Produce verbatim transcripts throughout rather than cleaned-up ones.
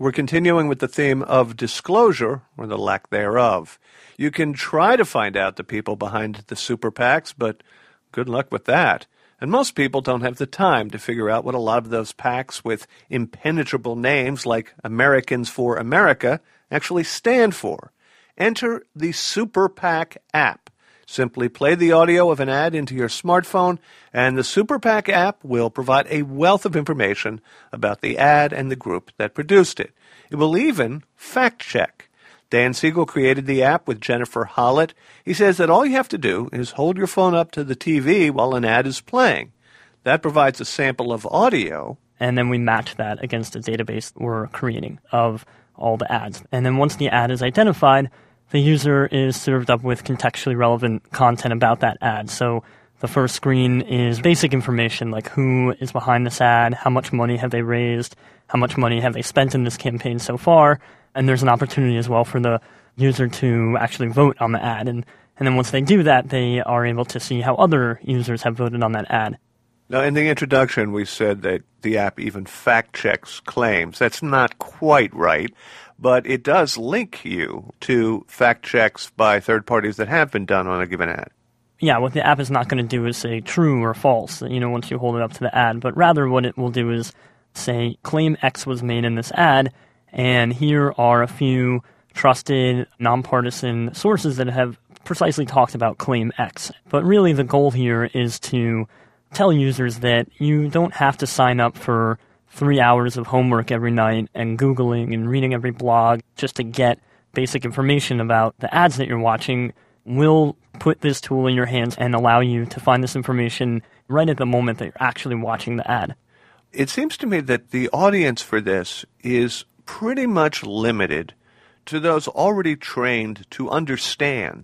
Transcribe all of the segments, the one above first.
We're continuing with the theme of disclosure, or the lack thereof. You can try to find out the people behind the super PACs, but good luck with that. And most people don't have the time to figure out what a lot of those PACs with impenetrable names like Americans for America actually stand for. Enter the Super PAC app. Simply play the audio of an ad into your smartphone, and the Super PAC app will provide a wealth of information about the ad and the group that produced it. It will even fact-check. Dan Siegel created the app with Jennifer Hollett. He says that all you have to do is hold your phone up to the T V while an ad is playing. That provides a sample of audio. And then we match that against a database we're creating of all the ads. And then once the ad is identified, the user is served up with contextually relevant content about that ad. So the first screen is basic information like who is behind this ad, how much money have they raised, how much money have they spent in this campaign so far. And there's an opportunity as well for the user to actually vote on the ad. And, and then once they do that, they are able to see how other users have voted on that ad. Now, in the introduction, we said that the app even fact-checks claims. That's not quite right, but it does link you to fact-checks by third parties that have been done on a given ad. Yeah, what the app is not going to do is say true or false, you know, once you hold it up to the ad, but rather what it will do is say claim X was made in this ad, and here are a few trusted, nonpartisan sources that have precisely talked about claim X. But really the goal here is to tell users that you don't have to sign up for three hours of homework every night and Googling and reading every blog just to get basic information about the ads that you're watching. We'll put this tool in your hands and allow you to find this information right at the moment that you're actually watching the ad. It seems to me that the audience for this is pretty much limited to those already trained to understand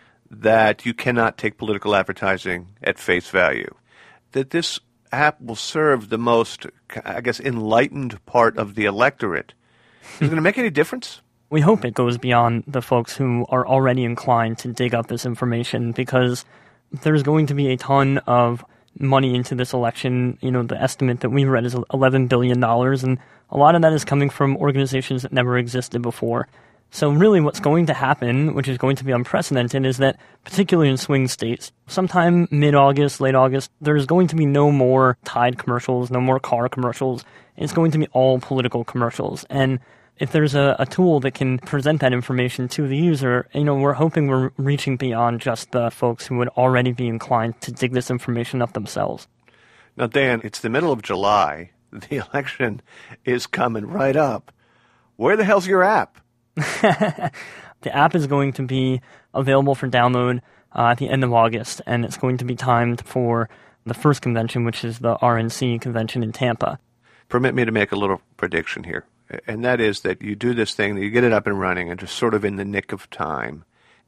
that you cannot take political advertising at face value. That this app will serve the most, I guess, enlightened part of the electorate. Is it going to make any difference? We hope it goes beyond the folks who are already inclined to dig up this information, because there's going to be a ton of money into this election. You know, the estimate that we've read is eleven billion dollars, and a lot of that is coming from organizations that never existed before. So really what's going to happen, which is going to be unprecedented, is that particularly in swing states, sometime mid-August, late August, there's going to be no more Tide commercials, no more car commercials. It's going to be all political commercials. And if there's a, a tool that can present that information to the user, you know, we're hoping we're reaching beyond just the folks who would already be inclined to dig this information up themselves. Now, Dan, it's the middle of July. The election is coming right up. Where the hell's your app? The app is going to be available for download uh, at the end of August, and it's going to be timed for the first convention, which is the R N C convention in Tampa. Permit me to make a little prediction here, and that is that you do this thing, that you get it up and running, and just sort of in the nick of time.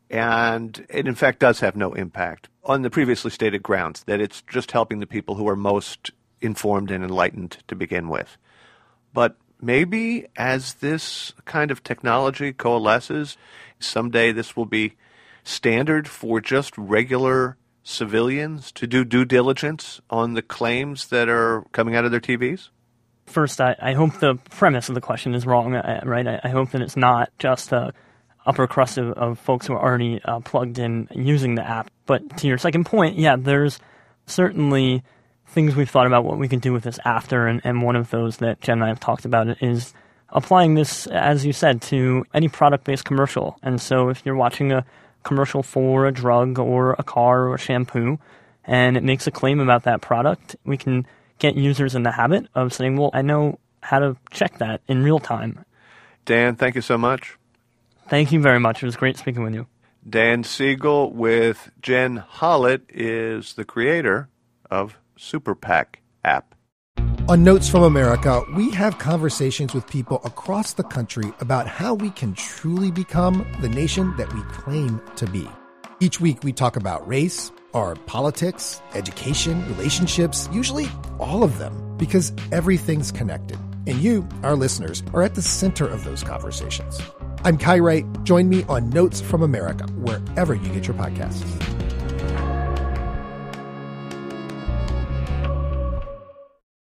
And it, in fact, does have no impact on the previously stated grounds, that it's just helping the people who are most informed and enlightened to begin with. But maybe as this kind of technology coalesces, someday this will be standard for just regular civilians to do due diligence on the claims that are coming out of their T Vs? First, I, I hope the premise of the question is wrong, right? I, I hope that it's not just the upper crust of, of folks who are already uh, plugged in using the app. But to your second point, yeah, there's certainly things we've thought about what we can do with this after, and, and one of those that Jen and I have talked about is applying this, as you said, to any product-based commercial. And so if you're watching a commercial for a drug or a car or a shampoo, and it makes a claim about that product, we can get users in the habit of saying, well, I know how to check that in real time. Dan, thank you so much. Thank you very much. It was great speaking with you. Dan Siegel with Jen Hollett is the creator of Super PAC app. On Notes from America, we have conversations with people across the country about how we can truly become the nation that we claim to be. Each week we talk about race, our politics, education, relationships, usually all of them, because everything's connected. And you, our listeners, are at the center of those conversations. I'm Kai Wright. Join me on Notes from America, wherever you get your podcasts.